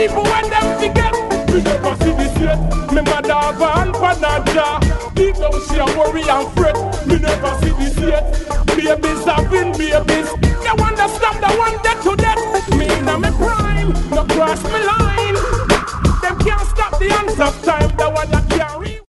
people when them forget. We never see this yet. Me mother have a panaja. Deep down she a worry and fret. Me never see this yet. Babies having babies. They want to stop the one dead to death. Me in a me prime, no cross me line.